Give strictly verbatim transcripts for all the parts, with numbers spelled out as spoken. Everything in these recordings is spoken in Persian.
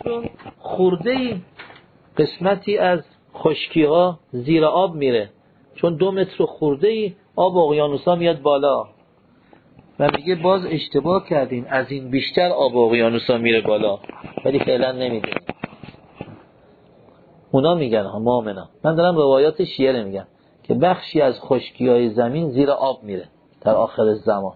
متر خورده‌ای قسمتی از خشکی ها زیر آب میره، چون دو متر خورده‌ای آب اقیانوسا میاد بالا و میگه باز اشتباه کردین، از این بیشتر آب اقیانوسا میره بالا ولی فعلا نمیده. اونا میگن ها مؤمنا، من دارم روایات شیعه میگم که بخشی از خشکی‌های زمین زیر آب میره در آخر زمان.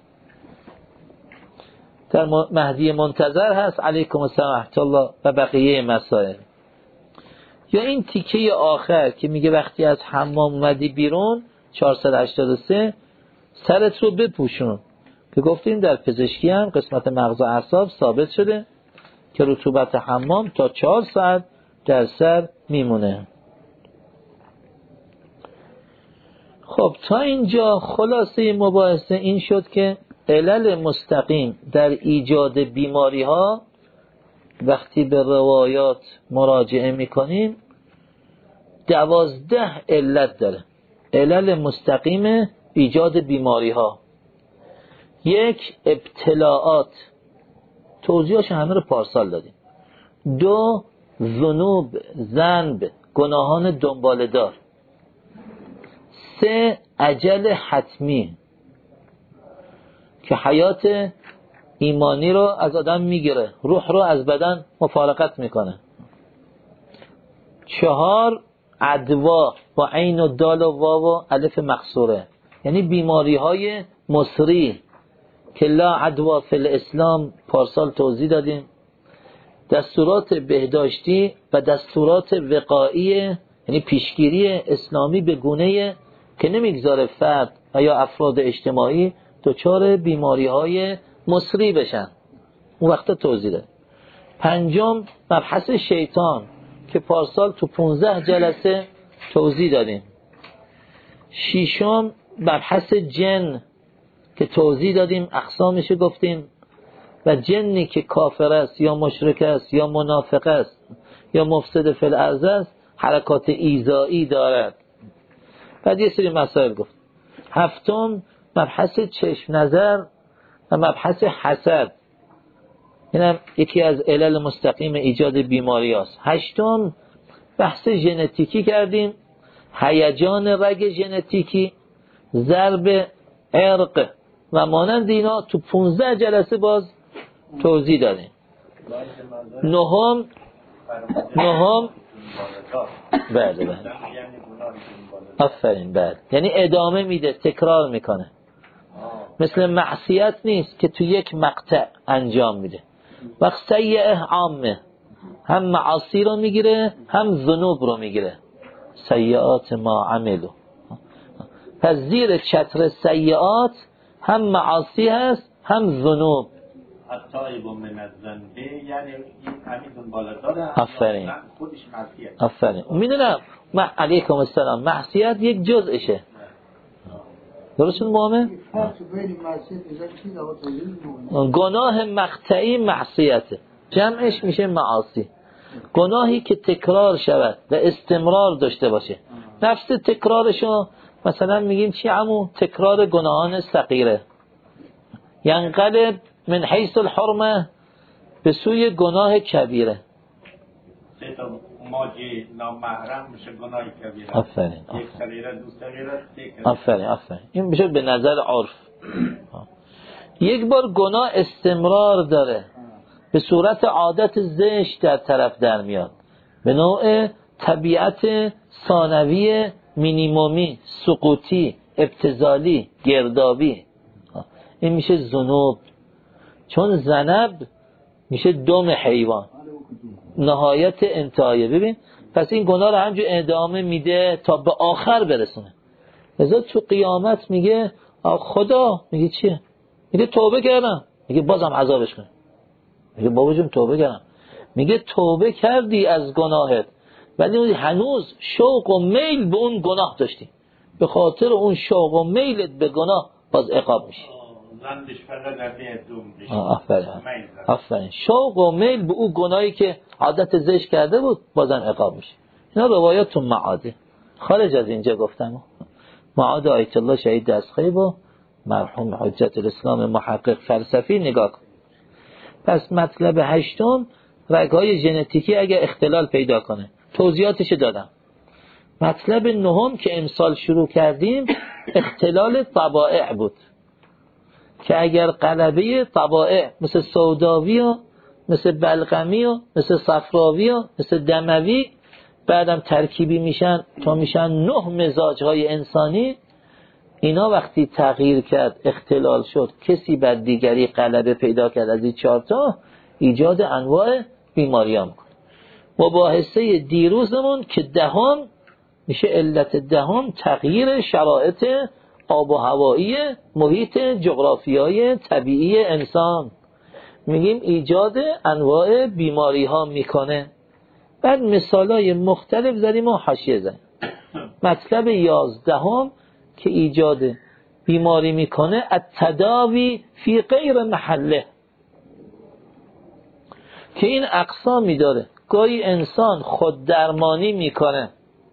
در مهدی منتظر هست علیکم السلام و رحمت الله و بقیه مسائل. یا این تیکه آخر که میگه وقتی از حمام اومدی بیرون چهارصد و هشتاد و سه سرت رو بپوشون، که گفتیم در پزشکی هم قسمت مغز و اعصاب ثابت شده که رطوبت حمام تا چهار ساعت در سر میمونه. خب تا اینجا خلاصه مباحثه این شد که علل مستقیم در ایجاد بیماری ها وقتی به روایات مراجعه میکنیم دوازده علت داره. علل مستقیم ایجاد بیماری ها: یک، ابتلاعات، توضیحش همه رو پارسال دادیم. دو، ذنوب، ذنب، گناهان دنباله دار. سه، اجل حتمی که حیات ایمانی رو از آدم میگیره، روح رو از بدن مفارقت میکنه. چهار، عدوا با عین و دال و واو و الف مقصوره، یعنی بیماری های مصری که لا عدوا فی الاسلام پارسال توضیح دادیم. دستورات بهداشتی و دستورات وقایی یعنی پیشگیری اسلامی به گونه‌ای که نمیگذاره فرد و یا افراد اجتماعی دچار بیماری های مصری بشن، اون وقت توضیح ده. پنجم، مبحث شیطان که پارسال تو پونزده جلسه توضیح دادیم. ششم، مبحث جن که توضیح دادیم، اقسامش گفتیم. و جنی که کافر است یا مشرک است یا منافق است یا مفسد فی الارض است حرکات ایذایی دارد. بعد یه سری مسائل گفت. هفتم، مبحث چشم نظر و مبحث حسد، اینم یکی از علل مستقیم ایجاد بیماری است. هشتم، بحث ژنتیکی کردیم، هیجان رگ ژنتیکی، ضرب عرق و مانند اینا تو پونزده جلسه باز توضیح دادیم. نهم نهم بله بله آفرین بله، یعنی ادامه میده، تکرار میکنه. مثل معصیت نیست که تو یک مقطع انجام میده. وقت سیئه عامه، هم معاصی رو میگیره هم ذنوب رو میگیره. سیئات ما عملو، پس زیر چتر سیئات هم معاصی هست هم ذنوب. التائب من الذنب یعنی این همین بالاتر. آفرین خودش معصیت. آفرین میدونم. ما علیکم السلام، معصیت یک جزءشه. درست شد مؤمن؟ گناه مقطعی معصیته، جمعش میشه معاصی. گناهی که تکرار شود و استمرار داشته باشه. نفس تکرارشو مثلا میگیم چی عمو؟ تکرار گناهان صغیره. ینقلب من حیث الحرمه به سوی گناه کبیره. سه تا ماجی نامحرم میشه گناه کبیره. آفرین یک صغیره دو صغیره سه. آفرین آفرین این میشه به نظر عرف. یک بار گناه استمرار داره، به صورت عادت زشت در طرف در میاد، به نوع طبیعت ثانوی مینیمومی، سقوطی، ابتذالی، گردابی، این میشه ذنوب. چون ذنب میشه دم حیوان، نهایت انتهایی. ببین پس این گناه رو همجور ادامه میده تا به آخر برسونه. لذا تو قیامت میگه خدا، میگه چیه؟ میگه توبه کردم. میگه بازم عذابش کن. میگه بابا جون توبه کردم. میگه توبه کردی از گناهت ولی هنوز شوق و میل به اون گناه داشتی، به خاطر اون شوق و میلت به گناه باز عقاب میشی. زندش فقط در دوم میشه. آفرین آفرین شوق و میل به اون گناهی که عادت زشت کرده بود بازم عقاب میشه. اینا روایات تو معاده. خارج از اینجا گفتم معاد آیت الله شهید دستخیب و مرحوم حجت الاسلام محقق فلسفی نگاه کن. پس مطلب هشتم رگ‌های ژنتیکی اگر اختلال پیدا کنه. توضیحاتش دادم. مطلب نهم که امسال شروع کردیم اختلال طبائع بود که اگر غلبه طبائع مثل سوداوی و مثل بلغمی و مثل صفراوی و مثل دموی بعدم ترکیبی میشن تا میشن نه مزاج‌های انسانی، اینا وقتی تغییر کرد اختلال شد کسی بر دیگری غلبه پیدا کرد از این چهارتا، ایجاد انواع بیماری ها میکنه. مباحثه دیروزمون که دهم میشه علت دهم تغییر شرایط آب و هوایی محیط جغرافیایی طبیعی انسان، میگیم ایجاد انواع بیماری ها میکنه. بعد مثالای مختلف زدیم و حاشیه زدیم. مطلب یازدهم که ایجاد بیماری میکنه التداوی فی غیر محله، که این اقسامی داره. گاهی انسان خود درمانی میکنه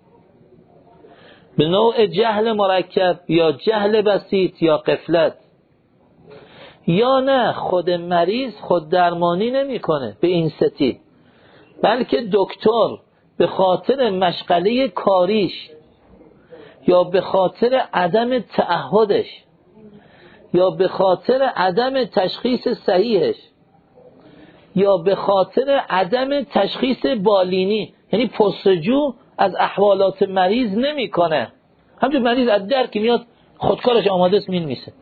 به نوع جهل مرکب یا جهل بسیط یا غفلت، یا نه خود مریض خود درمانی نمیکنه به این ستی، بلکه دکتر به خاطر مشغله کاریش یا به خاطر عدم تعهدش یا به خاطر عدم تشخیص صحیحش یا به خاطر عدم تشخیص بالینی، یعنی پرسجو از احوالات مریض نمیکنه، همچون مریض از در که میاد خودکارش آماده است مین میسه.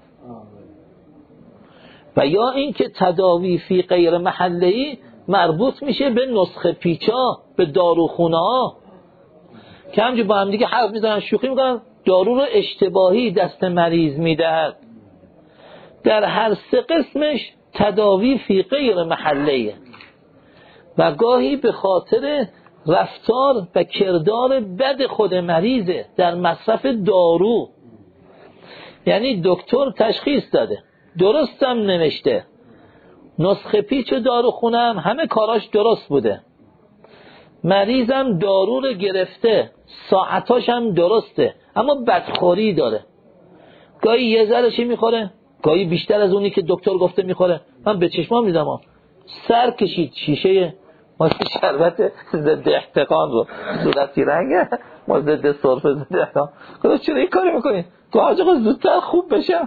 و یا این که تداوی فی غیر محله‌ای مربوط میشه به نسخه پیچا، به داروخونه ها که همجور با هم دیگه حرف میزنن شوخی میکنن، دارو رو اشتباهی دست مریض میدهد. در هر سه قسمش تداوی فی غیر محله‌ای و گاهی به خاطر رفتار و کردار بد خود مریضه در مصرف دارو. یعنی دکتر تشخیص داده، درستم نوشته، نسخه پیچ داروخونه هم همه کاراش درست بوده، مریضم دارو رو گرفته، ساعتاش هم درسته، اما بدخوری داره. گاهی یه ذره‌شی میخوره، گاهی بیشتر از اونی که دکتر گفته میخوره. من به چشمام دیدم سر کشید شیشه واسه شربت ضد احتقان رو صورتی رنگه ما ضد سرفه ضد احتقان. خدا چرا این کاری میکنی؟ تو حاج آقا زودتر خوب بشم.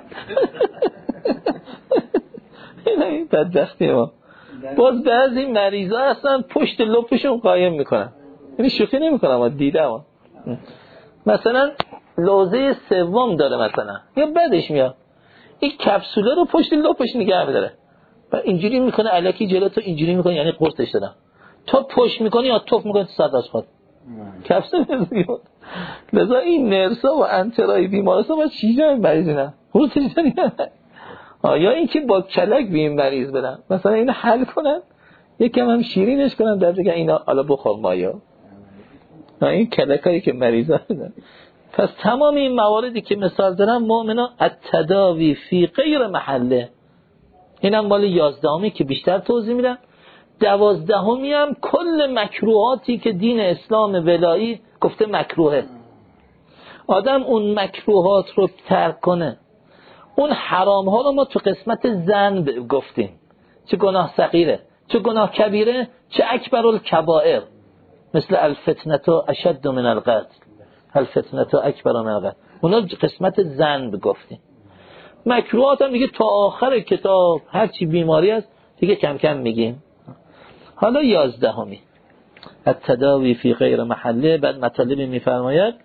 این بدبختی ما. باز بعضی مریضا هستن پشت لپشون قایم میکنن، یعنی شوخی نمیکنم، ما دیدم مثلا لوزه سوم داره مثلا یا بعدش میاد این کپسوله رو پشت لپش نگه می‌داره و اینجوری میکنه الکی جلو تو، اینجوری میکنه یعنی قرصش دادم، تو پشت میکنی یا توف میکنی تو صداش خود کپسول نمیاد. لذا این نرسا و انترای بیمارستان باید چیزا مریض نه قرصش دادن یا این که با کلک به این مریض بدن، مثلا اینو حل کنن یکم هم شیرینش کنن در دیگه اینا حالا بخور مایا این کلکایی که مریضا بدن. پس تمام این مواردی که مثال دارم مؤمنا التداوی فی غیر محله، اینم مال یازدهمی که بیشتر توضیح میدم. دوازدهمی هم کل مکروهاتی که دین اسلام ولایی گفته مکروهه، آدم اون مکروهات رو ترک کنه. اون حرام ها رو ما تو قسمت ذنب گفتیم، چه گناه صغیره چه گناه کبیره چه اکبر الکبائر، مثل الفتنه اشد من القتل، الفتنه اکبر من القتل، اونا قسمت ذنب گفتیم. مکروهات هم دیگه تا آخر کتاب هر چی بیماری است دیگه کم کم میگیم. حالا یازدهمی التداوی فی غیر محله. بعد مطالبی میفرماید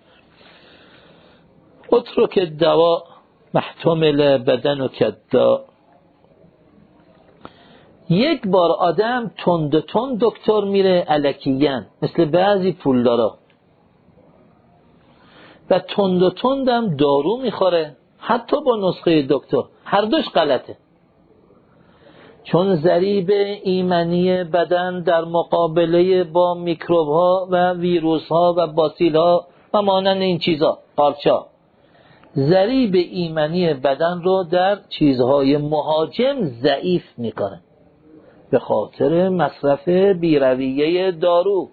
اترک الدواء محتمل بدن و کدا. یک بار آدم تند تند دکتر میره الکیان مثل بعضی پولدارا و تند تندم دارو میخوره حتی با نسخه دکتر، هر دوش غلطه، چون ضریب ایمنی بدن در مقابله با میکروب ها و ویروس ها و باسیل ها و مانند این چیزا قارچا ضریب ایمنی بدن رو در چیزهای مهاجم ضعیف میکنه به خاطر مصرف بیرویه دارو،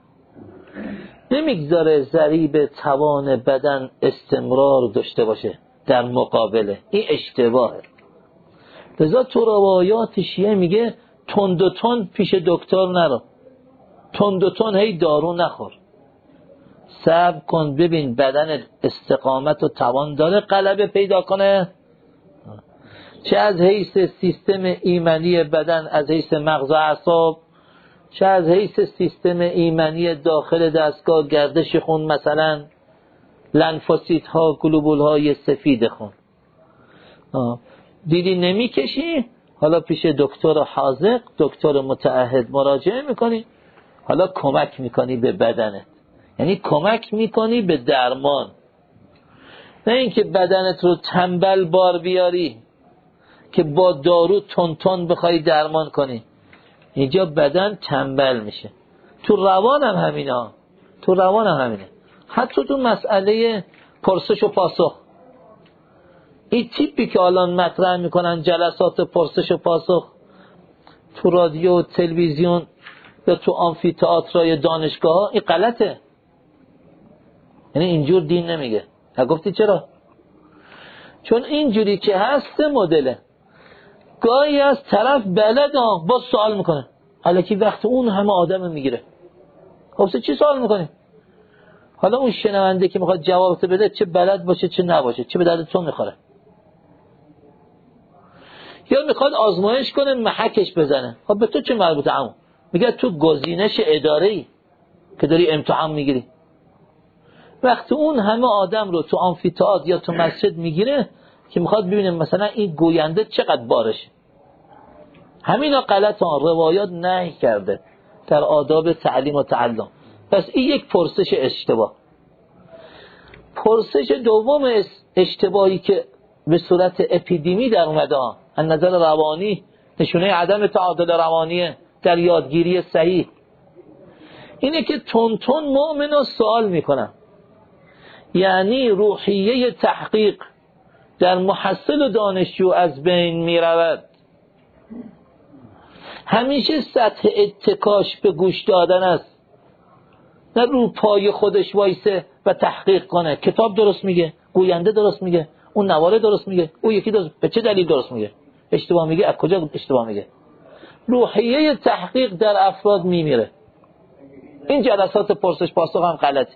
نمیگذاره ضریب توان بدن استمرار داشته باشه در مقابله. این اشتباهه. لذا تو روایات شیعه میگه تند و تند پیش دکتر نرو، تند و تند هی دارو نخور، صبر کن ببین بدن استقامت و توان داره غلبه پیدا کنه، چه از حیث سیستم ایمنی بدن، از حیث مغز و اعصاب، چه از حیث سیستم ایمنی داخل دستگاه گردش خون، مثلا لنفوسیت ها، گلوبول های سفید خون. آه. دیدی نمیکشی، حالا پیش دکتر حاذق، دکتر متعهد مراجعه میکنی، حالا کمک میکنی به بدنت، یعنی کمک میکنی به درمان، نه اینکه بدنت رو تنبل بار بیاری که با دارو تون تون بخوای درمان کنی، اینجا بدن تنبل میشه. تو روان هم همینه ها. تو روان هم همینه. حتی تو مسئله پرسش و پاسخ، این تیپی که الان مطرح میکنن جلسات پرسش و پاسخ تو رادیو و تلویزیون یا تو آمفی تئاترای دانشگاه ها، این غلطه. یعنی اینجور دین نمیگه. ها گفتی چرا؟ چون اینجوری که هست مدله. گاهی از طرف بلد ها با سوال میکنه، الکی وقت اون همه آدم میگیره. خب چی سوال میکنی؟ حالا اون شنونده که میخواد جوابت بده چه بلد باشه چه نباشه، چه به درد تو میخوره؟ یا میخواد آزمایش کنه محکش بزنه، خب به تو چه مربوطه؟ عمو میگه تو گزینش اداره‌ای که داری امتحان میگیری. وقتی اون همه آدم رو تو آمفی‌تئاتر یا تو مسجد میگیره که میخواد ببینه مثلا این گوینده چقدر بارشه. همینا غلط ها، روایات نهی کرده در آداب تعلیم و تعلم. پس این یک پرسش اشتباه. پرسش دوم اشتباهی که به صورت اپیدمی در اومده از نظر روانی، نشونه عدم تعادل روانیه در یادگیری صحیح، اینه که تون تون مؤمنا سوال میکنن. یعنی روحیه تحقیق در محصل و دانشجو از بین میرود. همیشه سطح اتکاش به گوش دادن است، نه رو پای خودش وایسه و تحقیق کنه کتاب درست میگه، گوینده درست میگه، اون نواره درست میگه، اون یکی درست، به چه دلیل درست میگه، اشتباه میگه، از کجا اشتباه میگه. روحیه تحقیق در افراد میمیره. این جلسات پرسش پاسخ هم غلطه.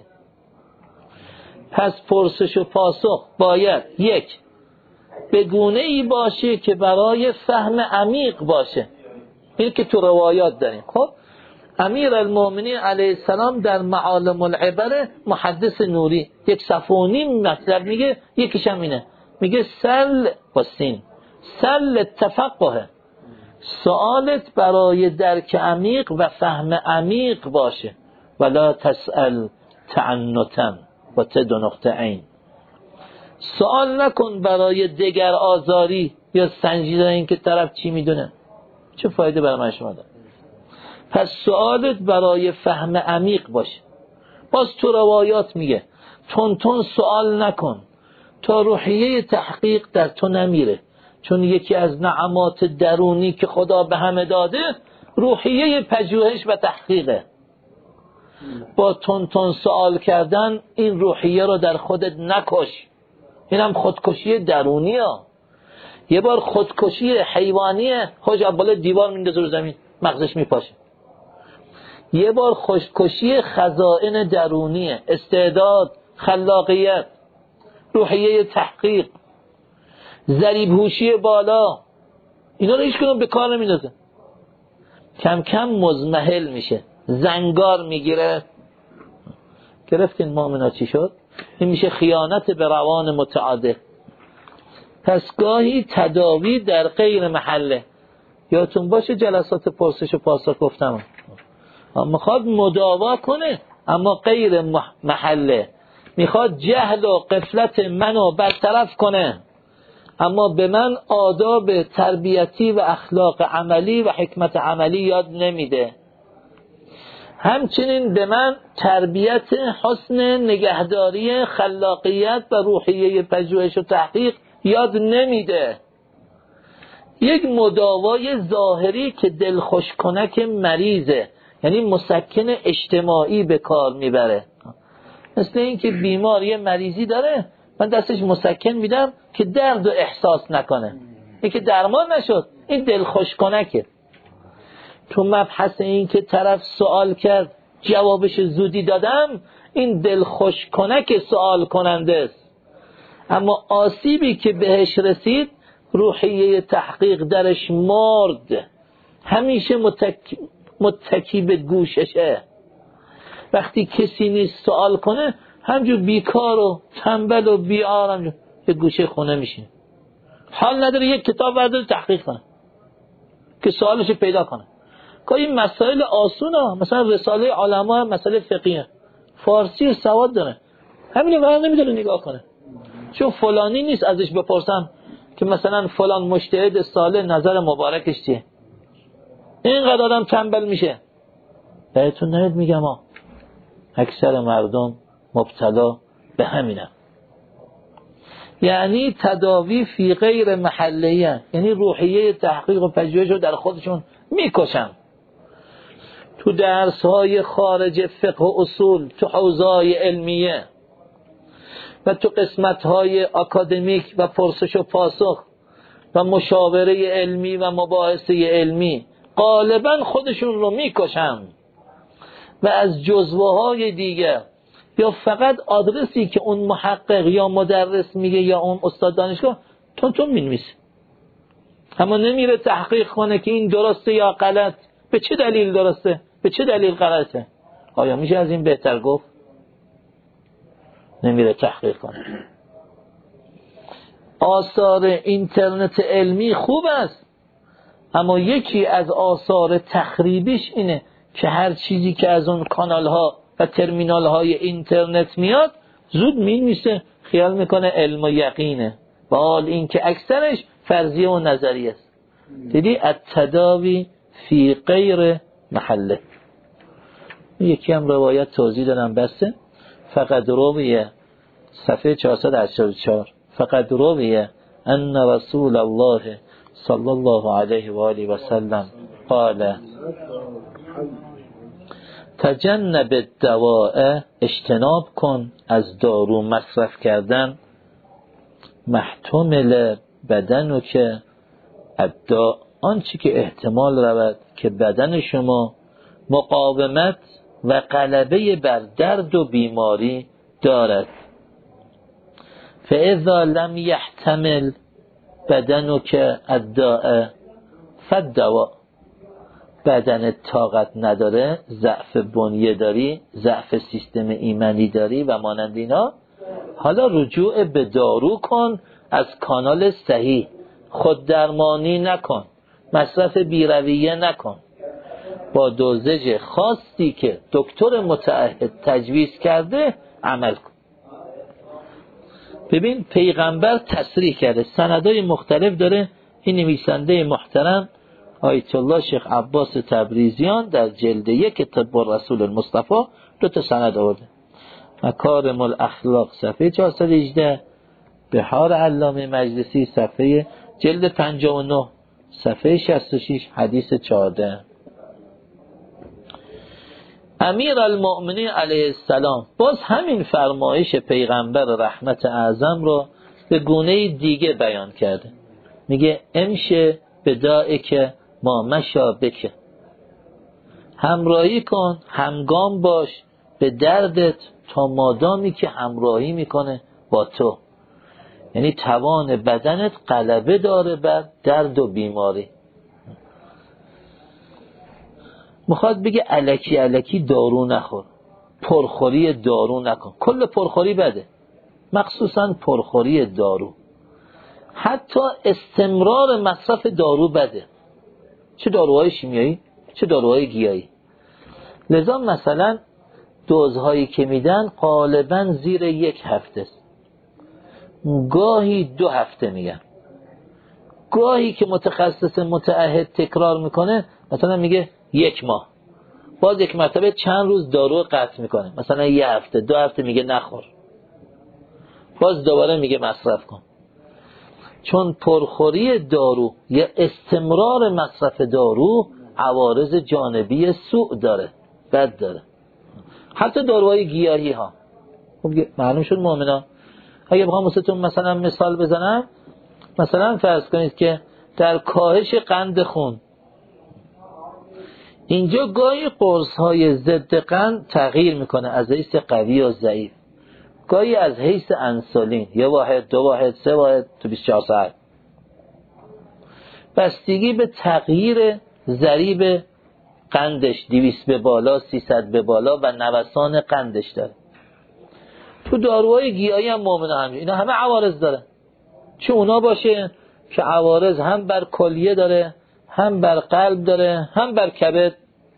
پس پرسش و پاسخ باید یک به گونه ای باشه که برای فهم عمیق باشه. این که تو روایات داریم. خب امیر المؤمنین علیه السلام در معالم العبر محدث نوری یک صفحه و نیم مطلب میگه، یکیش هم اینه، میگه سل و سین سل تفقه، سوالت برای درک عمیق و فهم عمیق باشه، ولا تسأل تعنتا و تدو نقطه عین. سوال نکن برای دگر آزاری یا سنجیدن این که طرف چی میدونه، چه فایده برای من شما داره. پس سوالت برای فهم عمیق باشه. باز تو روایات میگه تون تون سوال نکن تا روحیه تحقیق در تو نمیره، چون یکی از نعمات درونی که خدا به همه داده روحیه پژوهش و تحقیقه. با تون تون سوال کردن این روحیه رو در خودت نکش. اینم خودکشی درونی ها. یه بار خودکشی حیوانیه، خوش بالا دیوار میندازه رو زمین مغزش میپاشه. یه بار خودکشی خزائن درونیه، استعداد، خلاقیت، روحیه تحقیق، ذریب‌هوشی بالا، اینا رو هیچ کدوم به کار نمیندازه. کم کم مزمحل میشه، زنگار میگیره. گرفتین مؤمنا چی شد؟ این میشه خیانت به روان متعادل. پس گاهی تداوی در غیر محله. یادتون باشه جلسات پرسش و پاسخ گفتم میخواد مداوا کنه اما غیر محله، میخواد جهل و غفلت منو برطرف کنه اما به من آداب تربیتی و اخلاق عملی و حکمت عملی یاد نمیده. همچنین به من تربیت حسن نگهداری خلاقیت و روحیه پژوهش و تحقیق یاد نمیده. یک مداوای ظاهری که دلخوش کنک مریضه، یعنی مسکن اجتماعی به کار میبره. مثل این که بیمار یه مریضی داره، من دستش مسکن میدم که درد و احساس نکنه، این که درمان نشد، این دلخوش کنکه. تو مبحث این که طرف سوال کرد جوابش زودی دادم، این دلخوش کنک سوال کننده است. اما آسیبی که بهش رسید روحیه تحقیق درش مرد، همیشه متک... متکی به گوششه. وقتی کسی نیست سوال کنه همجور بیکار و تنبل و بی‌آرام به گوشه خونه میشین، حال نداره یک کتاب برداره تحقیق کنه که سوالش پیدا کنه. که این مسائل آسونه، مثلا رساله علما مسئله فقیه فارسی سواد داره، همین واقعا نمیدونه نگاه کنه. چون فلانی نیست ازش بپرسم که مثلا فلان مجتهد صالح نظر مبارکش چیه. اینقدر آدم تنبل میشه. بهتون نمید میگم ها، اکثر مردم مبتلا به همینه. یعنی تداوی فی غیر محلیه، یعنی روحیه تحقیق و پژوهش رو در خودشون میکشن. تو درس‌های خارج فقه و اصول، تو حوزه‌های علمیه و تو قسمت‌های اکادمیک و پرسش و پاسخ و مشاوره علمی و مباحثه علمی غالبا خودشون رو میکشن و از جزوه‌های دیگه یا فقط آدرسی که اون محقق یا مدرس میگه یا اون استاد دانشگاه تون تون مینویسه، اما نمیره تحقیق کنه که این درسته یا غلط، به چه دلیل درسته، به چه دلیل غلطه. آیا میشه از این بهتر گفت؟ نمیره تحقیق کنه. آثار اینترنت علمی خوب است، اما یکی از آثار تخریبیش اینه که هر چیزی که از اون کانال ها و ترمینال های اینترنت میاد زود مینویسه، خیال میکنه علم و یقینه، و حال این که اکثرش فرضیه و نظریه است. دیدی التداوی فی غیر محله. یکی هم روایت توضیح دادم بسته. فقط رویه صفحه چهارصد و هشتاد و چهار فقط رویه ان رسول الله صلی الله علیه و آله و سلم قال تجنب الدواء، اجتناب کن از دارو مصرف کردن، محتمل بدن و که الداء، آنچه که احتمال رود که بدن شما مقاومت و غلبه بر درد و بیماری دارد. فاذا لم يحتمل بدنک الداء فالدواء، بدن طاقت نداره، ضعف بنیه داری، ضعف سیستم ایمنی داری و مانند اینا، حالا رجوع به دارو کن از کانال صحیح، خود درمانی نکن، مصرف بیرویه نکن، با دوزج خاصی که دکتر متعهد تجویز کرده عمل کن. ببین پیغمبر تصریح کرده، سندهای مختلف داره. این نویسنده محترم آیت الله شیخ عباس تبریزیان در جلد یک طب الرسول المصطفى دو تا سند آورده. مکارم الاخلاق صفحه چهارصد و هجده، بحار علامه مجلسی صفحه جلد پنجاه و نه صفحه شصت و شش حدیث چهارده. امیر المؤمنین علیه السلام باز همین فرمایش پیغمبر رحمت اعظم رو به گونه دیگه بیان کرده. میگه امشه بدائک ما مشا بک، همراهی کن، همگام باش به دردت تا مادامی که همراهی میکنه با تو. یعنی توان بدنت غلبه داره بر درد و بیماری. میخواد بگه الکی الکی دارو نخور، پرخوری دارو نکن. کل پرخوری بده، مخصوصا پرخوری دارو. حتی استمرار مصرف دارو بده، چه داروهای شیمیایی چه داروهای گیاهی. لذا مثلا دوزهایی که میدن غالبا زیر یک هفته است، گاهی دو هفته میگن، گاهی که متخصص متعهد تکرار میکنه مثلا میگه یک ماه، باز یک مرتبه چند روز دارو قطع میکنه، مثلا یه هفته دو هفته میگه نخور، باز دوباره میگه مصرف کن. چون پرخوری دارو یا استمرار مصرف دارو عوارض جانبی سوء داره، بد داره. حتی داروهای گیاهی ها خب معلوم شد مؤمنان. اگه بخوام واسهتون مثلا مثال بزنم، مثلا فرض کنید که در کاهش قند خون اینجا گاهی قرص های ضد قند تغییر میکنه از حیث قوی و ضعیف، گاهی از حیث انسولین یه واحد، دو واحد، سه واحد تو بیست و چهار ساعت، بستگی به تغییر ضریب قندش، دویست به بالا، سیصد به بالا و نوسان قندش داره. تو داروهای گیاهی هم مومنه همین، اینا همه عوارض داره، چه اونا باشه که عوارض هم بر کلیه داره، هم بر قلب داره، هم بر کبد،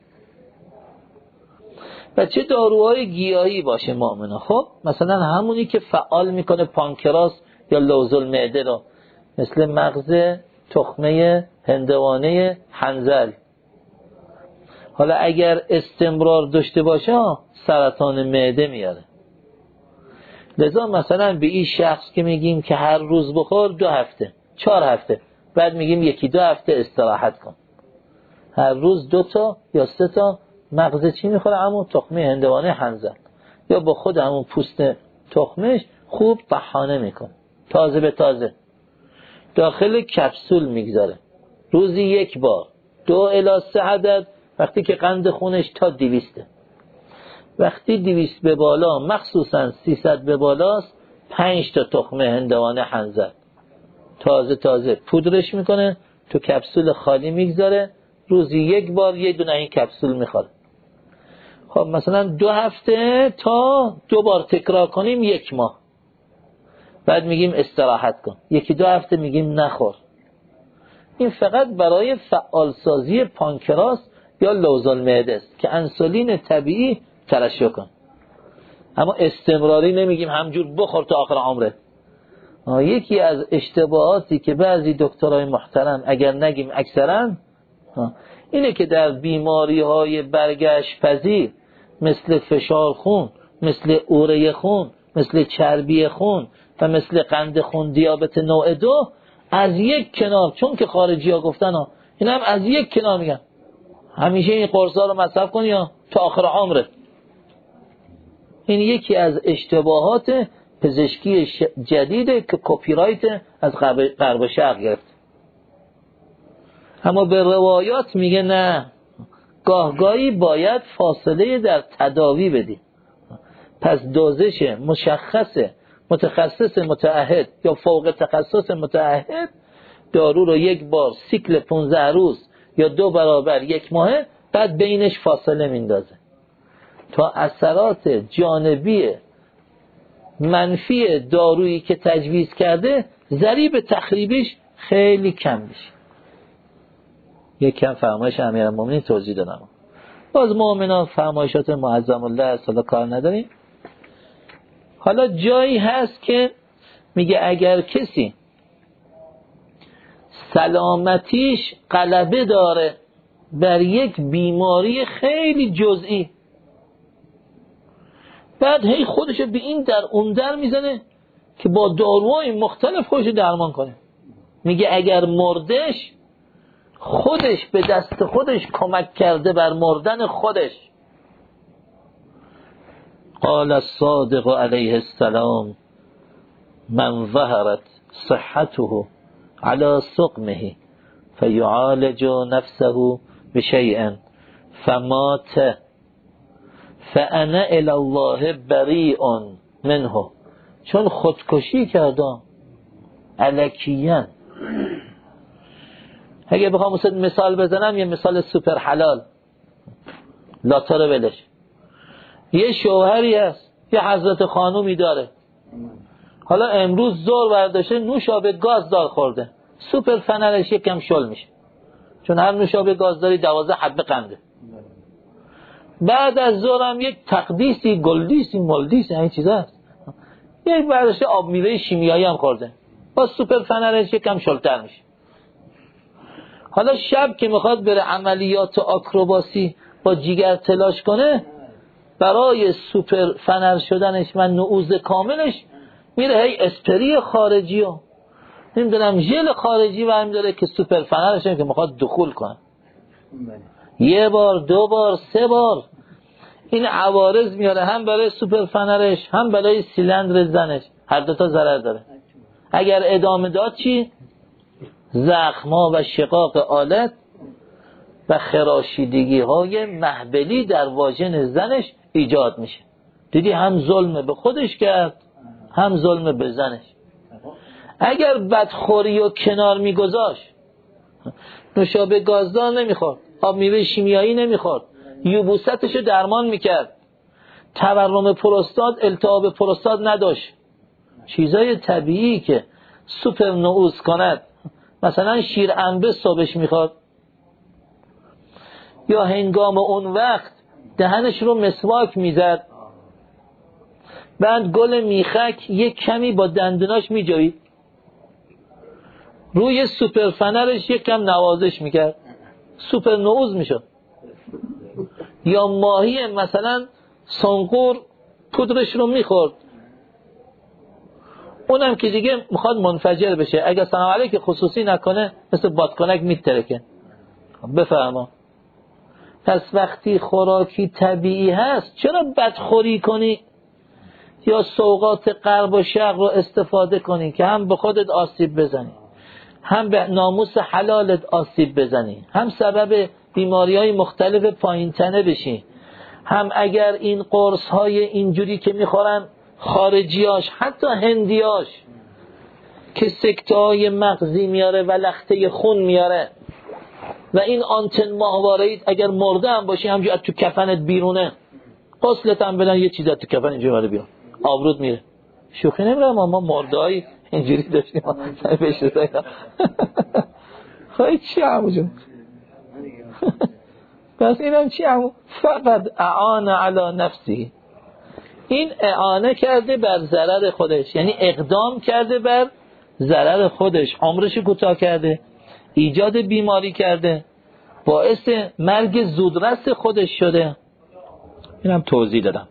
و چه داروهای گیاهی باشه مومنه. خب مثلا همونی که فعال میکنه پانکراس یا لوز المعده رو، مثل مغز تخمه هندوانه حنظل، حالا اگر استمرار داشته باشه سرطان معده میاره. لذا مثلا به این شخص که میگیم که هر روز بخور دو هفته، چهار هفته، بعد میگیم یکی دو هفته استراحت کن، هر روز دو تا یا سه تا مغز چی میخوره؟ همون تخمه هندوانه حنظل، یا با خود همون پوست تخمش خوب طحانه میکن، تازه به تازه داخل کپسول میگذاره، روزی یک بار، دو الی سه عدد، وقتی که قند خونش تا دویسته. وقتی دویست به بالا، مخصوصا سیصد به بالاست، پنج تا تخمه هندوانه حنظل تازه تازه پودرش میکنه، تو کپسول خالی میگذاره، روزی یک بار یه دونه این کپسول میخوره. خب مثلا دو هفته تا دو بار تکرار کنیم، یک ماه، بعد میگیم استراحت کن، یکی دو هفته میگیم نخور. این فقط برای فعالسازی پانکراس یا لوز المعده است که انسولین طبیعی ترشح کن، اما استمراری نمیگیم همجور بخور تا آخر عمرت. یکی از اشتباهاتی که بعضی دکترای محترم، اگر نگیم اکثرا، اینه که در بیماری های برگشت پذیر مثل فشار خون، مثل اوره خون، مثل چربی خون و مثل قند خون، دیابت نوع دو، از یک کنار، چون که خارجی ها گفتن ها، این هم از یک کنار میگن همیشه این قرصا رو مصرف کنی یا تا آخر عمرت. این یکی از اشتباهات پزشکی جدیده که کپی رایت از غرب و شرق گرفت. اما به روایات میگه نه، گاهگاهی باید فاصله در تداوی بدی، پس دوزش مشخص متخصص متعهد یا فوق تخصص متعهد دارو رو یک بار سیکل پانزده روز یا دو برابر یک ماهه، بعد بینش فاصله میندازه تا اثرات جانبی منفی دارویی که تجویز کرده ضریب تخریبیش خیلی کم بشه. یک کم فرمایش امیرالمومنین توضیح دادم. باز مؤمنان فرمایشات معظم الله اصلا کار نداریم. حالا جایی هست که میگه اگر کسی سلامتیش غلبه داره بر یک بیماری خیلی جزئی، بعد هی خودش به این در اون در میزنه که با داروهای مختلف خودش درمان کنه، میگه اگر مردش خودش به دست خودش کمک کرده بر مردن خودش. قال الصادق علیه السلام من ظهرت صحته على سقمه فيعالج نفسه بشيء فمات فانا الى الله بريء منه. چون خودکشی کردم الکیاً. اگه بخوام مثال بزنم، یه مثال سوپر حلال، لاتا رو بلش. یه شوهری هست، یه حضرت خانومی داره، حالا امروز زور برداشته نوشابه گازدار خورده، سوپر فنرش یکم شل میشه، چون هر نوشابه گازداری دوازده حبه قنده. بعد از ظهرم یک تقدیسی، گلدیسی، ملدیسی، این چیزا هست، یک برداشته آب میوه شیمیایی هم خورده، با سوپر فنرش یکم شلتر میشه. حالا شب که میخواد بره عملیات آکروباسی با جیگر تلاش کنه، برای سوپر فنر شدنش و نعوذ کاملش میره هی اسپری خارجی و نمیدونم ژل خارجی برمی داره که سوپر فنرش که میخواد دخول کنه. یه بار، دو بار، سه بار این عوارض میاره، هم برای سوپر فنرش هم برای سیلندر زنش، هر دوتا ضرر داره. اگر ادامه داد چی؟ زخما و شقاق آلت و خراشیدگی های مهبلی در واژن زنش ایجاد میشه. دیدی هم ظلم به خودش کرد هم ظلم به زنش. اگر بدخوری و کنار میگذاشت، نوشابه گازدار نمیخورد، آب میوه شیمیایی نمیخورد، یبوستشو درمان میکرد، تورم پروستات، التهاب پروستات نداشت، چیزای طبیعی که سوپر نوز کند، مثلا شیر انبه صبحش میخواد، یا هنگام اون وقت دهنش رو مسواک میزد، بعد گل میخک یک کمی با دندوناش میجوید، روی سوپر فنرش یک کم نوازش میکرد، سوپر نوز میشد. یا ماهی مثلا سنقور پودرش رو میخورد، اونم که دیگه میخواد منفجر بشه، اگه سلام علیک خصوصی نکنه مثل بادکنک میترکه. بفرما. پس وقتی خوراکی طبیعی هست چرا بدخوری کنی یا سوغات غرب و شرق رو استفاده کنی که هم به خودت آسیب بزنی، هم به ناموس حلالت آسیب بزنی، هم سبب بیماری های مختلف پایین تنه بشی، هم اگر این قرص های اینجوری که میخورن خارجیاش، حتی هندیاش که سکته های مغزی میاره و لخته خون میاره و این آنتن ماهواره‌ای اگر مرده هم باشی همجوری تو کفنت بیرونه، غسلت هم بدن یه چیز تو کفن اینجوری وارد بیرون، آبرود میره. شوخی نمیره، ما ما مرده‌ای اینجوری داشتیم بهش رسیدن. خواهی چی عمو جون؟ پس اینم چی عمو؟ فقط اعان علی نفسی، این اعانه کرده بر ضرر خودش، یعنی اقدام کرده بر ضرر خودش، عمرش کوتاه کرده، ایجاد بیماری کرده، باعث مرگ زودرس خودش شده. اینم توضیح دادم.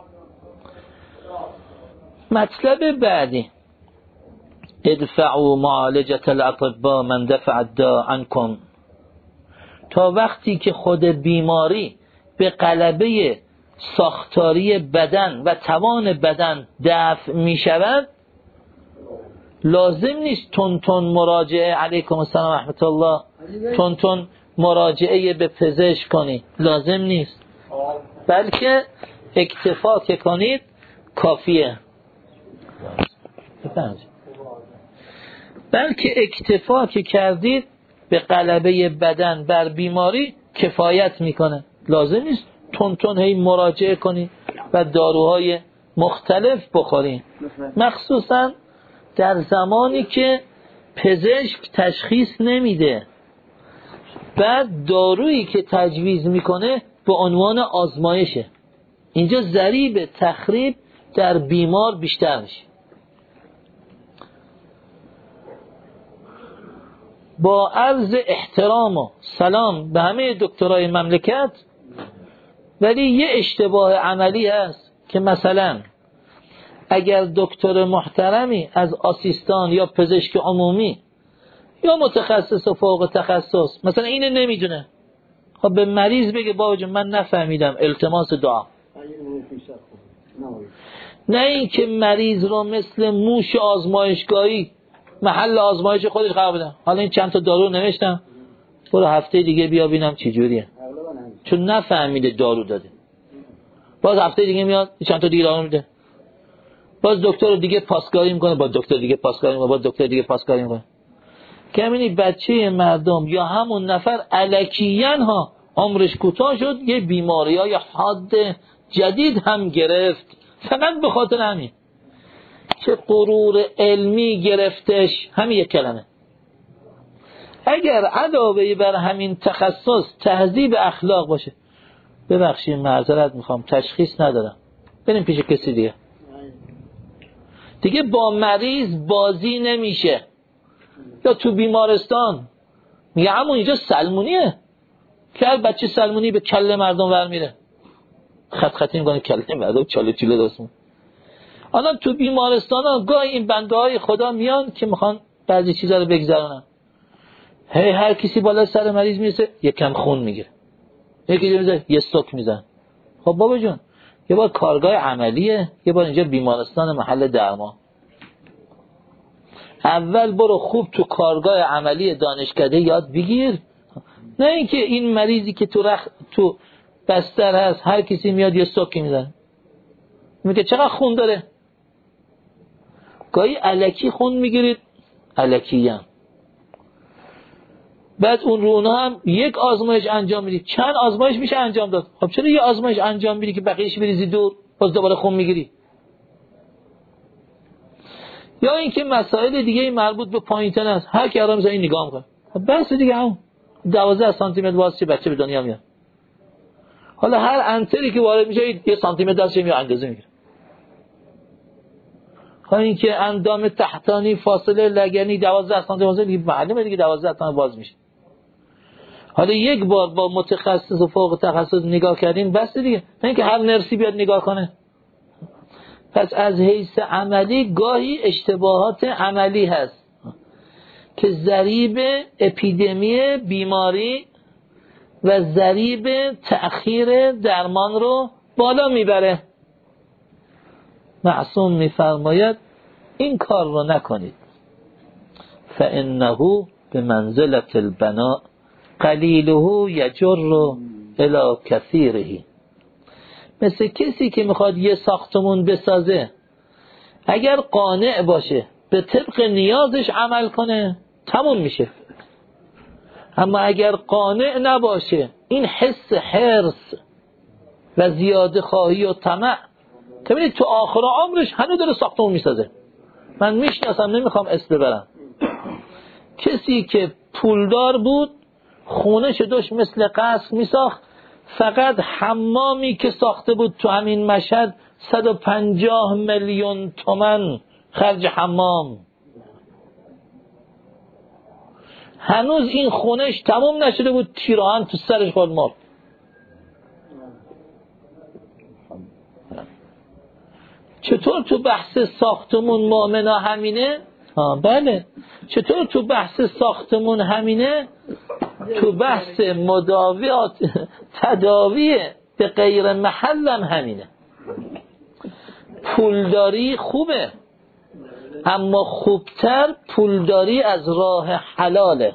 مطلب بعدی، ادفعوا معالجة الاطباء من دفع الداء عنكم، تا وقتی که خود بیماری به غلبه ساختاری بدن و توان بدن دفع می شود، لازم نیست تون تون مراجعه، علیکم السلام رحمت الله، تون تون مراجعه به پزشک کنید، لازم نیست، بلکه اکتفا که کنید کافیه. بلکه اکتفا که کردید به غلبه بدن بر بیماری کفایت میکنه، لازم نیست تون تون هی مراجعه کنید و داروهای مختلف بخورید، مخصوصا در زمانی که پزشک تشخیص نمیده، بعد دارویی که تجویز میکنه به عنوان آزمایشه، اینجا ضریب تخریب در بیمار بیشتر میشه. با عرض احترام و سلام به همه دکترای مملکت، ولی یه اشتباه عملی هست که مثلا اگر دکتر محترمی از آسیستان یا پزشک عمومی یا متخصص و فوق تخصص مثلا اینه نمیدونه، خب به مریض بگه بابا جون من نفهمیدم، التماس دعا. نه این که مریض رو مثل موش آزمایشگاهی محل آزمایش خودش قرار بدن، حالا این چند تا دارو نوشتم برو هفته دیگه بیا ببینم چه جوریه، چون نفهمیده دارو داده، باز هفته دیگه میاد چند تا دیگه دارو میده، باز دکتر دیگه پاسکاری میکنه، با دکتر دیگه پاسکاری میکنه، با دکتر دیگه پاسکاری میکنه. کمینی بچه مردم یا همون نفر الکیین ها عمرش کوتاه شد، یه بیماری های حاد جدید هم گرفت، فقط به خاطر همین چه غرور علمی گرفتش، همین یک کلمه. اگر علاوه بر همین تخصص تهذیب اخلاق باشه، ببخشید معذرت میخوام تشخیص ندارم، بریم پیش کسی دیگه. دیگه با مریض بازی نمیشه. یا تو بیمارستان میگه همون اینجا سلمونیه، که بچه سلمونی به کله مردم ور میره، خط خطی میکنه کله مردم چاله چوله درست میکنه. الان تو بیمارستان ها گاهی این بنده های خدا میان که میخوان بعضی چیزا رو بگذرونن، هی هر کسی بالا سر مریض میرسه یک کم خون میگیره، یکی دیگه یه استوک میزن. خب بابا جون یه بار کارگاه عملیه، یه بار اینجا بیمارستان محل درمان. اول برو خوب تو کارگاه عملی دانشکده یاد بگیر، نه اینکه این مریضی که تو رخ تو بستر هست هر کسی میاد یه سوکی میزنه، میگه چقدر خون داره. گاهی الکی خون میگیرید، الکی هم. بعد اون رونا هم یک آزمایش انجام میدید، چند آزمایش میشه انجام داد. خب چرا یه آزمایش انجام میدی که بقیه‌اش بریزی دور باز دوباره خون میگیری؟ یا اینکه مسائل دیگه مربوط به پایین‌تن است، هر کی آرام زای نگاه میکنه، خب بس دیگه هم دوازده سانتی متر واسه بچه به دنیا میاد. حالا هر انتری که وارد میشه یه سانتی متر دستش میاد اندازه میگیره. خب اینکه اندام تحتانی فاصله لگنی دوازده سانتی متر دیگه معلومه دیگه دوازده تا باز میشه. حالا یک بار با متخصص و فوق تخصص نگاه کردیم بس دیگه، نه اینکه هر نرسی بیاد نگاه کنه. پس از حیث عملی گاهی اشتباهات عملی هست که ضریب اپیدمی بیماری و ضریب تأخیر درمان رو بالا میبره. معصوم میفرماید این کار رو نکنید. فإنه بمنزلة البناء قلیله یجر الی کثیره. مثل کسی که میخواد یه ساختمون بسازه، اگر قانع باشه به طبق نیازش عمل کنه تموم میشه. اما اگر قانع نباشه، این حس حرص و زیاده خواهی و طمع، که ببینید تو آخر عمرش هنوز داره ساختمون میسازه. من میشناسم، نمیخوام اسم ببرم، کسی که پولدار بود خونه‌ش داشت مثل قصر میساخت، فقط حمامی که ساخته بود تو همین مشهد صد و پنجاه میلیون تومان خرج حمام. هنوز این خونه‌اش تمام نشده بود، تیراهن تو سرش خورد مرد. چطور تو بحث ساختمون مؤمنا همینه؟ ها بله. چطور تو بحث ساختمون همینه؟ تو بحث مداویات تداوی به غیر محلم همینه. پولداری خوبه، اما خوبتر پولداری از راه حلاله.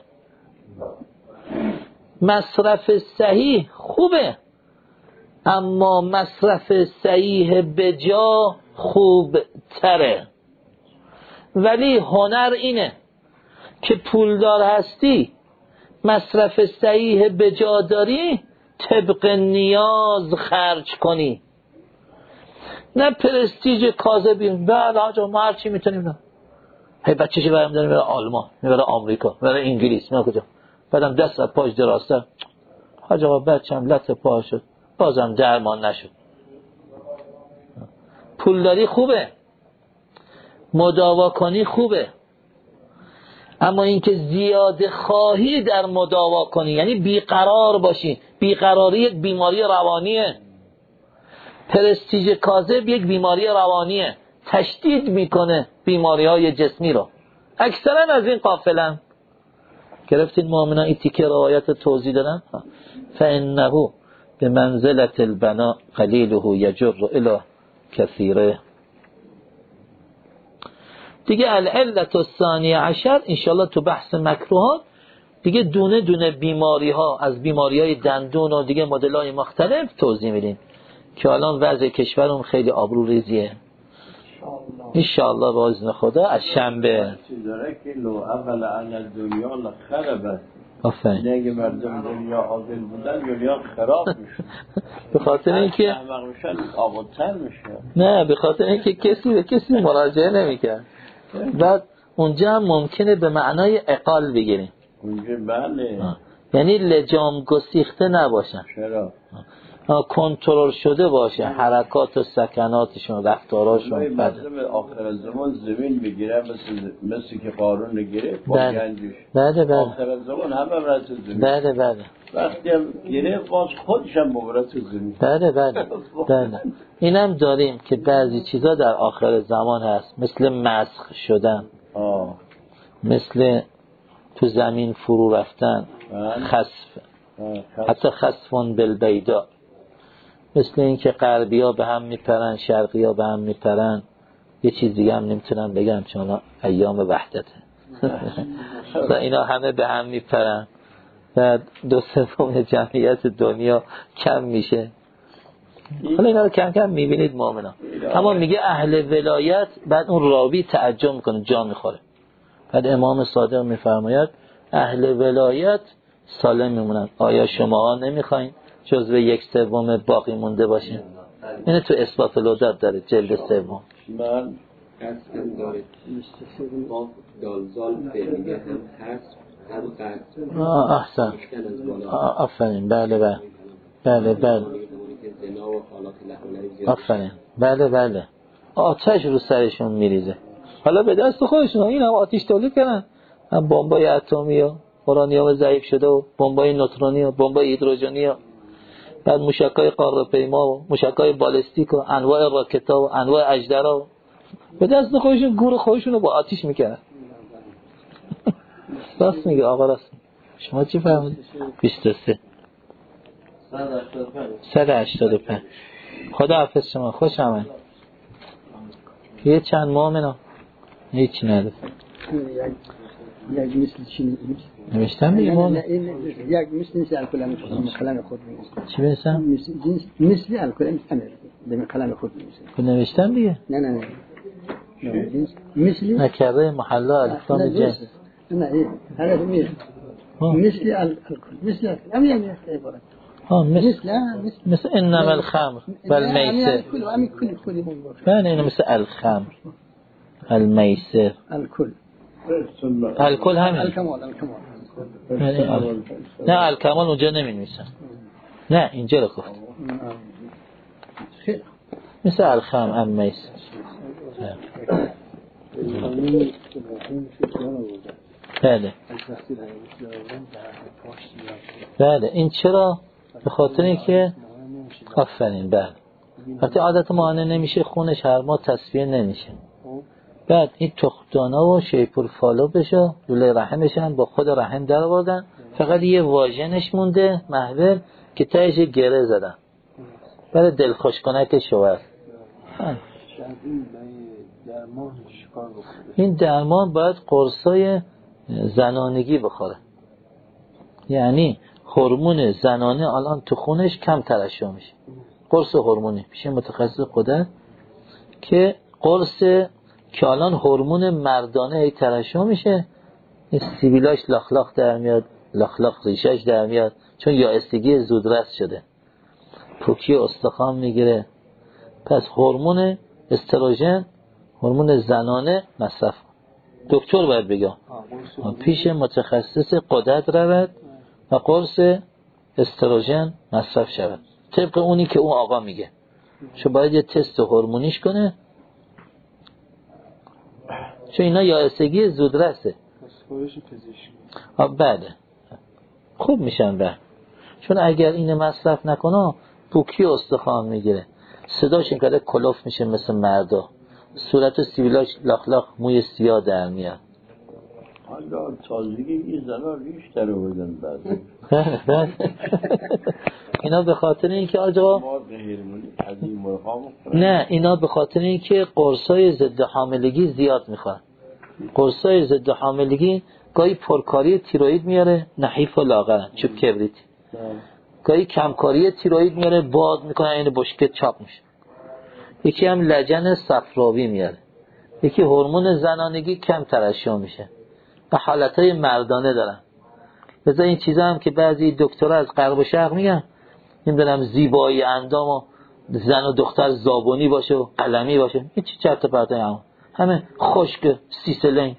مصرف صحیح خوبه، اما مصرف صحیح بجا خوبتره. ولی هنر اینه که پولدار هستی، مصرف صحیح بجا داری، طبق نیاز خرج کنی، نه پرستیژ کاذبی. بله آجا ما هر چی میتونیم. نه هی بچه‌شو برام داره میره آلمان، میره آمریکا، میره انگلیس، میره کجا، بعدم دست از پاش درازتر. حاج آقا بچه‌م لط پا شد، بازم درمان نشد. پولداری خوبه، مداوا کنی خوبه، اما اینکه زیاده خواهی در مداوا کنی، یعنی بیقرار باشی. بیقراری یک بیماری روانیه، پرستیژ کاذب یک بیماری روانیه، تشدید میکنه بیماری های جسمی رو. اکثرا از این قافلن. گرفتین مؤمنا این تیکه روایت توضیح دادن. فانه بمنزلة البناء قلیله یجر الی کثیره. دیگه العلت الثانیه عشر انشالله تو بحث مکروهات دیگه دونه دونه بیماری ها از بیماری های دندون و دیگه مدل های مختلف توضیح میدیم که الان وضع کشورم خیلی آبرو ریزیه. انشالله با اذن خدا از شنبه داره که لو اول ان دنیا لخربت. آفرین. اگه مردم دنیا عادل بودن دنیا خراب میشه. به خاطر اینکه احمق میشن آبادتر میشه. نه به خاطر اینکه کسی به کسی مراجعه نمیکنه. بعد اونجا هم ممکنه به معنای اقال بگیریم. اونجا بله. یعنی لجام گسیخته نباشن. چرا؟ کنترل شده باشه حرکات و سکناتشون، رفتاراشون. بعد آخر زمان زمین بگیره مثل مثل که قارون گیره با گنجش. بله بله. آخر زمان همه برات زمین. بله بله. وقتی هم گیره باز خودش هم مبارات زمین. بله بله. بله. اینم داریم که بعضی چیزا در آخر زمان هست، مثل مسخ شدن. آه. مثل تو زمین فرو رفتن. خسف. حتی خسفون بالبیدا. مثل این که غربی ها به هم میپرن، شرقی ها به هم میپرن. یه چیز دیگه هم نمیتونم بگم چون ایام وحدته. اینا همه به هم میپرن. و دو سوم جمعیت دنیا کم میشه. حالا اینا رو کم کم میبینید مؤمنا. اما میگه اهل ولایت، بعد اون راوی تعجب میکنه، جا میخوره. بعد امام صادق میفرماید اهل ولایت سالم میمونن. آیا شما نمیخواین جزو یک سوم باقی مونده باشین؟ اینه تو اثبات الوداد داره جلد سوم. من قصد داره با دالزال فعلیه هم هست هم قصد. آه احسن. آه آفرین. بله بله بله بله آفرین. بله بله. آتش رو سرشون میریزه. حالا به دست خودشون این هم آتش تولید کردن، هم بمبای اتمی و اورانیوم ضعیف شده و بمبای نوترونی و بمبای هیدروژنی و بعد موشکای قاره پیما و موشکای بالستیک و انواع راکت‌ها و انواع اژدها به دست خودشون گور خودشون رو با آتش میکردن. راست میگه آقا، راست. شما چی فهمید؟ بیست و سه صد و هشتاد و پنج. خدا حافظ شما. خوش آمد. یه چند مؤمنا هیچ نداره. یک مثل چی نوشتم دیگه مؤمن. یک مثل مثل الکلام خود قلم خود می‌نویسم. چی بنویسم؟ مثل جنس مثل الکلام امر به قلم خود می‌نویسم. خود نوشتم دیگه. نه نه نه. جنس مثل نکره محلا الفلام جنس. نه این هذا مثل مثل الکل مثل ام یعنی عبارت. ها مثل مثل مثل انما الخمر والميسر. الکل ام کل کلی بود. بله اینو مثل الخمر الميسر الکل. الکل همین. الکمال الکمال. نه الکمال اونجا نمی‌نویسن. نه اینجا رو گفت. مثل الخمر الميسر. بله بله. این چرا؟ به خاطر اینکه آفرین. بله وقتی عادت معانه نمیشه خونش هر ما تصفیه نمیشه. بعد این تختانا و شیپور فالو بشه لوله رحمش هم با خود رحم در آوردن، فقط یه واژنش مونده محور که تهش گره زدن برای دلخوش کنک شوهر. این درمان باید قرصای زنانگی بخوره، یعنی هورمون زنانه الان تو خونش کم ترشح میشه. قرص هورمونی پیش متخصص قدرت که قرص که الان هورمون مردانه ای ترشح میشه، این سیبیلاش لاخلاخ در میاد، لاخلاخ ریشش در میاد، چون یائسگی زودرس شده، پوکی استخوان میگیره. پس هورمون استروژن، هورمون زنانه مصرف. دکتر باید بگم پیش متخصص قدرت رود و قرص استروژن مصرف شود طبق اونی که اون آقا میگه، چون باید یه تست هورمونیش کنه، چون اینا یائسگی زودرسه. بله خوب میشن به، چون اگر این مصرف نکنه پوکی استخوان میگیره، صداش اینقدر کلوف میشه مثل مردا، صورت و سیبیلاش لاخلاخ، موی سیاه در میاد. حالا تازگی این زنها ریش در آوردن بعد. اینا به خاطر اینکه آجا نه اینا به خاطر اینکه قرصای ضد حاملگی زیاد میخوان. قرصای ضد حاملگی گاهی پرکاری تیروئید میاره، نحیف و لاغرن، چوب کبریت. گاهی کمکاری تیروئید میاره، باد میکنه، این بشکه چاپ میشه. یکی هم لجن صفراوی میاره، یکی هورمون زنانگی کم ترشح میشه و حالتهای مردانه دارن. لذا این چیزا هم که بعضی دکترها از غرب و شرق میگن نمیدونم زیبایی اندام و زن و دختر زابونی باشه و قلمی باشه، این چی چرت و پرتای همه همه خشک سیسلنگ.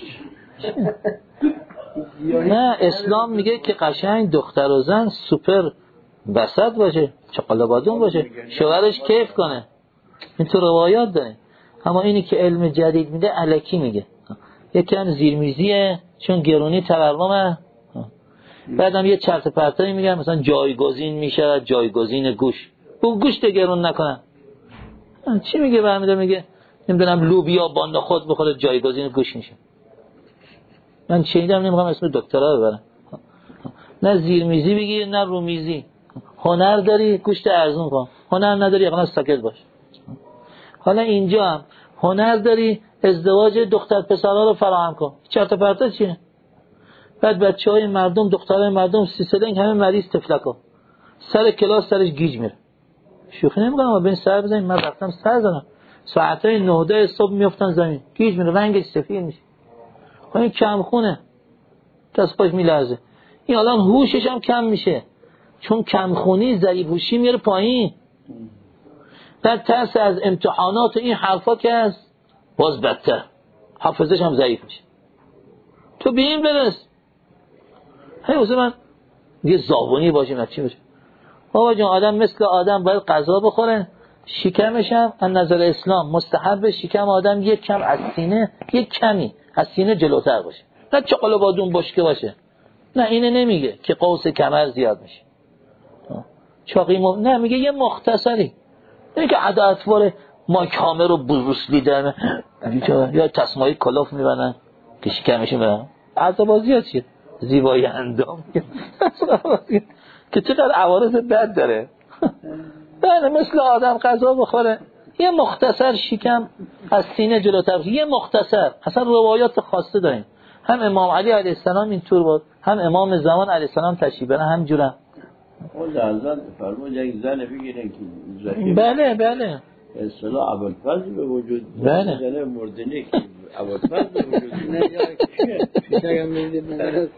نه اسلام میگه که قشنگ دختر و زن سوپر وسط باشه، چقلبادون باشه، شوهرش کیف کنه. این تو روایات داره. اما اینی که علم جدید میده الکی میگه، یکم زیرمیزیه چون گرونی تورمه. بعدم یه چرت و پرتایی میگن مثلا جایگزین میشه، جایگزین گوش، اون گوشت گرون نکنن. چی میگه برمیده میگه نمیدونم لوبیا باند خود بخوره جایگزین گوش میشه. من شنیدم، نمیخوام اسم دکترا ببرم، نه زیرمیزی بگیر نه رومیزی. هنر داری گوشت ارزون کن، هنر نداری اقلا ساکت باش. حالا اینجا هم هنر داری ازدواج دختر پسرها رو فراهم کن. چرت و پرتا چیه؟ بعد بچهای مردم، دخترای مردم سیسلنگ همه مریض تفلکا، سر کلاس سرش گیج میره. شوخی نمیگم، اما ببین سر بزنیم، من رفتم سر زدم ساعتای نه ده صبح میافتن زمین، گیج میره، رنگش سفید میشه. خب این کم خونه، دست پاش میلرزه. این الان هوشش هم کم میشه، چون کم خونی ضعیف هوشی میره پایین. بعد ترس از امتحانات این حرفا که هست باز بدتر، حافظش هم ضعیف میشه. تو به این برس. هی واسه من یه زابونی باشه چی باشه. بابا جان آدم مثل آدم باید غذا بخوره، شکمش هم از نظر اسلام مستحب شکم آدم یک کم از سینه، یک کمی از سینه جلوتر باشه، نه چقاله بادون بشکه باشه. نه اینه نمیگه که قوس کمر زیاد میشه، چاقی م... نه میگه یه مختصری، اینه که عدا اطوار مایک هامر رو بروسلی در یا تسمایی کلاف میبنن که شکمش میبنن. عدا بازی ها چیه؟ زیبایی اندام که چقدر عوارض بد داره. بله مثل آدم غذا بخوره، یه مختصر شکم از سینه جلوتر، یه مختصر. اصلا روایات خاصه داریم، هم امام علی علیه السلام اینطور بود، هم امام زمان علیه السلام تشریح برن هم جورن. اون زن فرمود یک زن بگیرن که زخیم، بله بله اصطلاح ابوالفضل به وجود، بله زن مردنی که ابوالفضل به وجود نه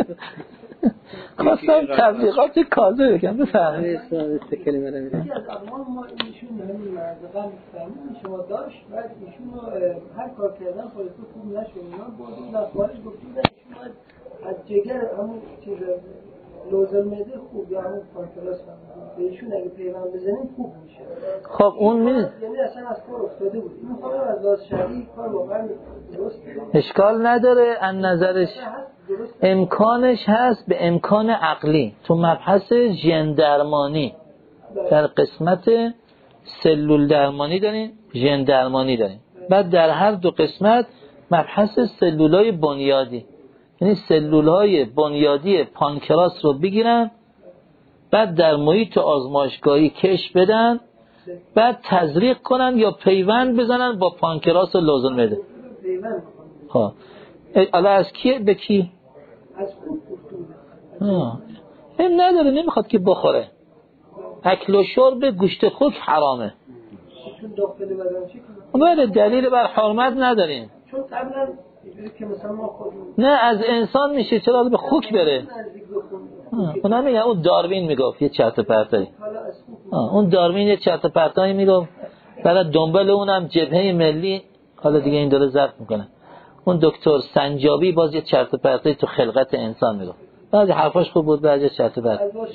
خواستم تبلیغات کاذب بگم. بفرمایید. سه کلمه رو میگم. از اقوام ما ایشون همین مرزقه میفهمیم شما داشت، بعد ایشون هر کار کردن خودتو خوب نشد، اینا بودیم در خارج گفتیم ایشون از جگر همون چیز لوزل میده خوب یا همون پانکراس هم بهشون اگه پیوند بزنیم خوب میشه. خب اون می یعنی اصلا از کار افتاده بود. این خواهم از لحاظ شرعی کار واقعا درسته، اشکال نداره، از نظرش امکانش هست به امکان عقلی. تو مبحث ژن درمانی در قسمت سلول درمانی داریم، ژن درمانی داریم. بعد در هر دو قسمت مبحث سلولای بنیادی، یعنی سلولای بنیادی پانکراس رو بگیرن، بعد در محیط آزمایشگاهی کش بدن، بعد تزریق کنن یا پیوند بزنن با پانکراس و لوزن میده. ها حالا از کی به کی؟ از خوب ها این نداره، نمیخواد که بخوره. اکل و شرب گوشت خوک حرامه. چون داخل بدن چی بله دلیل بر حرمت نداریم. چون قبلا که مثلا ما خودمون نه از انسان میشه، چرا به خوک بره؟ اونا میگن اون داروین میگفت یه چرت و پرتایی. اون داروین یه چرت و پرتایی میگفت، برای دنبال اونم جبهه ملی، حالا دیگه این داره ضبط میکنه. اون دکتر سنجابی باز یه چرت و پرتایی تو خلقت انسان میگفت. بعضی حرفاش خوب بود، بعضی چرت و پرت.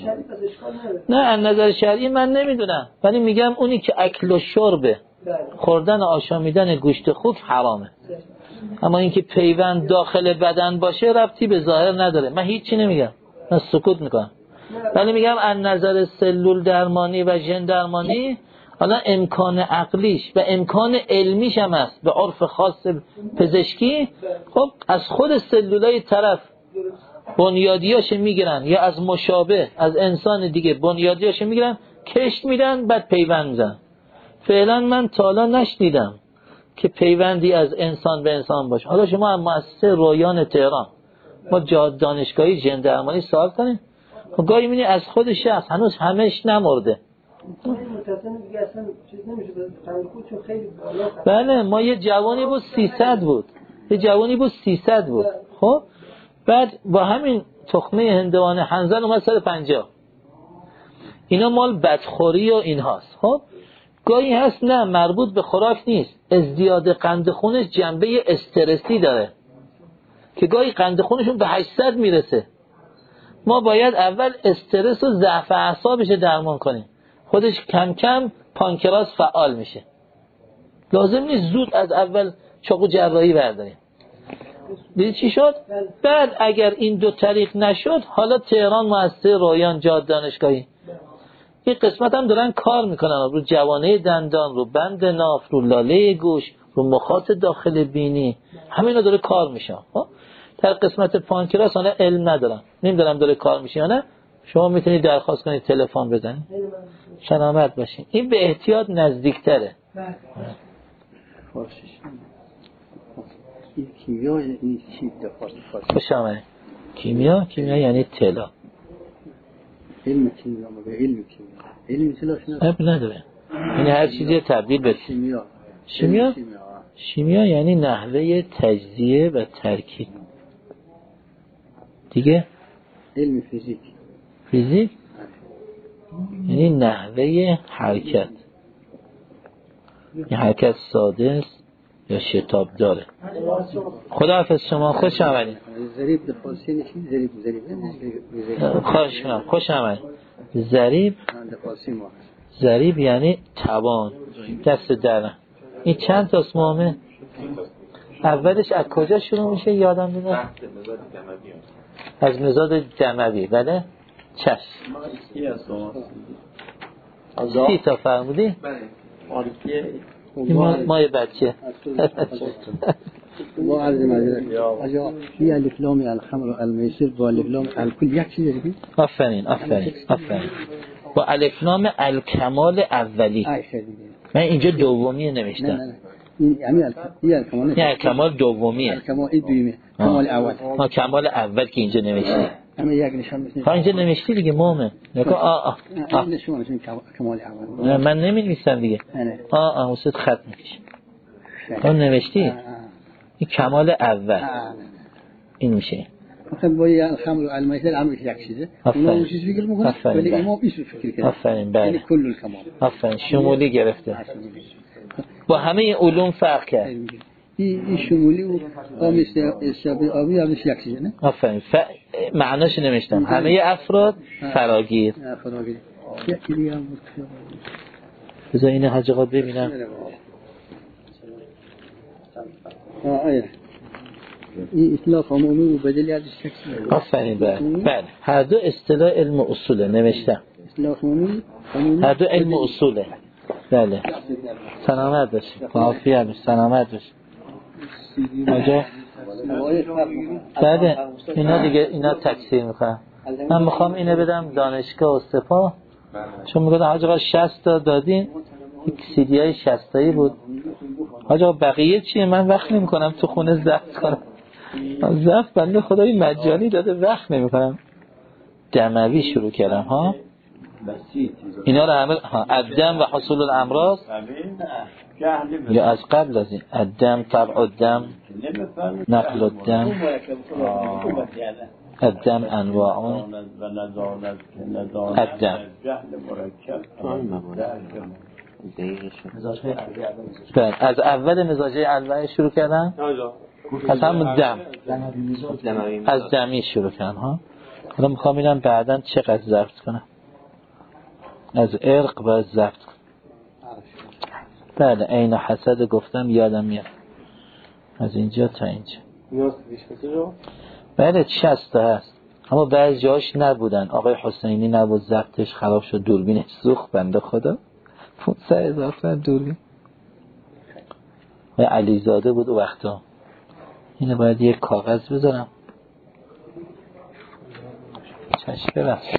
نه از نظر شرعی من نمیدونم، ولی میگم اونی که اکل و شرب خوردن آشامیدن گوشت خوک حرامه. اما اینکه پیوند داخل بدن باشه ربطی به ظاهر نداره. من هیچی نمیگم، من سکوت میکنم، ولی میگم از نظر سلول درمانی و ژن درمانی حالا امکان عقلیش و امکان علمیش هم هست به عرف خاص پزشکی. خب از خود سلولای طرف بنیادیاش میگیرن یا از مشابه از انسان دیگه بنیادیاش میگیرن، کشت میدن، بعد پیوند میزنن. فعلا من تا حالا نشنیدم که پیوندی از انسان به انسان باشه. حالا شما از مؤسسه رویان تهران ما جهاد دانشگاهی ژن درمانی سوال کنیم، گاهی می‌بینی از خود شخص هنوز همش نمرده. بله ما یه جوانی بود سیصد بود، یه جوانی بود سیصد بود. خب بعد با همین تخمه هندوانه حنظل اومد سر پنجاه. اینا مال بدخوری و این هاست. خب گاهی هست نه مربوط به خوراک نیست، ازدیاد قند خونش جنبه استرسی داره که گاهی قند خونشون به هشتصد میرسه. ما باید اول استرس و ضعف اعصابش درمان کنیم، خودش کم کم پانکراس فعال میشه. لازم نیست زود از اول چاقو جراحی برداریم. دیدی چی شد؟ بعد اگر این دو طریق نشد، حالا تهران مؤسسه رویان جهاد دانشگاهی این قسمت هم دارن کار میکنن رو جوانه دندان، رو بند ناف، رو لاله گوش، رو مخاط داخل بینی، همینا داره کار میشه. در قسمت پانکراس انا علم ندارم، نمیدونم داره کار میشه یا نه. شما میتونید درخواست کنید تلفن بزنید، سلامت باشین. این به احتیاط نزدیکتره. کیمیای این چیز دفعه خوش آمدید. کیمیا کیمیا یعنی طلا. علم کیمیا مگه علم کیمیا علم طلاش نه اب نداره، یعنی هر چیزی تبدیل به کیمیا. شیمیا. شیمیا یعنی نحوه تجزیه و ترکیب دیگه. علم فیزیک فیزیک یعنی نحوه حرکت، این حرکت ساده است یا شتاب داره. خداحافظ شما، خوش آمدید. ضریب در فارسی نشین ضریب ضریب خوش آمدید خوش آمدید. ضریب در فارسی ما ضریب یعنی توان، دست درن. این چند تا اسمامه؟ اولش از کجا شروع میشه یادم میاد؟ از مزاد دموی. بله چشم سی تا فرمودی؟ این ما مای بچه با عرض معذرت آجا این الف لام الخمر و المیسر با الف لام الکل یک چیز دیگه. آفرین آفرین آفرین. با الف لام الکمال اولی. من اینجا دومیه نوشتم. نه نه این یعنی الکمال نه الکمال دومیه. الکمال دومیه. کمال اول. ما کمال اول که اینجا نوشتی. همه یک نشان میشه. ها اینجا نوشتی دیگه مومه. نگاه آ آ. آ نشون میشه کمال اول. من نمی‌نویسم دیگه. آ آ واسه خط میکشم. تو نوشتی؟ این کمال اول. این میشه. مثلا با الخمر و المیسر هم یک چیزه. اون چیز فکر میکنه ولی امام ایشو فکر کرده. آفرین بله. یعنی کل الکمال. آفرین شمولی گرفته. با همه علوم فرق کرد. این شمولی و آمیش استابی آبی آمیش یک چیزه نه؟ آفرین ف... معناش نوشتم همه افراد فراگیر. فراگیر. یکی دیگه هم بود. بذار این حاج آقا ببینم. آه آیا این اطلاف عمومی و بدلی ازش شکل. آفرین بله بله. هر دو اصطلاح علم اصوله نوشتم. اطلاف عمومی هر دو علم اصوله. بله سلامت باشی. عافیت باشی. سلامت باشی. آجا بله اینا دیگه اینا تکثیر میکنم. من میخوام اینو بدم دانشگاه استفا، چون میگه حاج آقا شصت تا دادین، یک سیدی های شصت تایی بود. حاج آقا بقیه چیه؟ من وقت نمیکنم تو خونه ضبط کنم. ضبط بنده خدای مجانی داده وقت نمیکنم. دموی شروع کردم ها. اینا رو همه ها الدم و حصول الامراض یا از قبل از این الدم طبع الدم نقل الدم الدم انواع الدم از اول مزاجه علوه شروع کردن از هم دم از دمی شروع کردن ها. حالا میخوام اینم بعدا چقدر ضبط کنم از ارق باید ضبط کنم. بله عین حسد گفتم یادم میاد از اینجا تا اینجا. بله شصت تا هست اما بعضی جاش نبودن. آقای حسینی نبود ضبطش خراب شد دوربینش سوخت بنده خدا پونصد هزار تومان دوربین. و علیزاده بود او وقتا. اینو باید یک کاغذ بذارم چشم ببخشید.